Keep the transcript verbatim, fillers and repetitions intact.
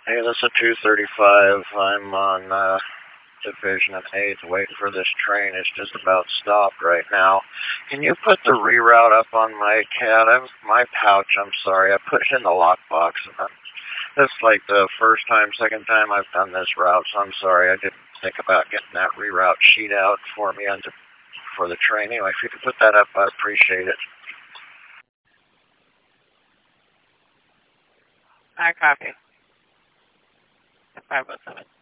Hey, this is two thirty-five. I'm on uh, Division of eight, waiting for this train. It's just about stopped right now. Can you put the reroute up on my cat? I'm, my pouch, I'm sorry. I put it in the lockbox. This is like the first time, second time I've done this route, so I'm sorry. I didn't think about getting that reroute sheet out for me under, for the train. Anyway, if you could put that up, I'd appreciate it. I copy. five oh seven.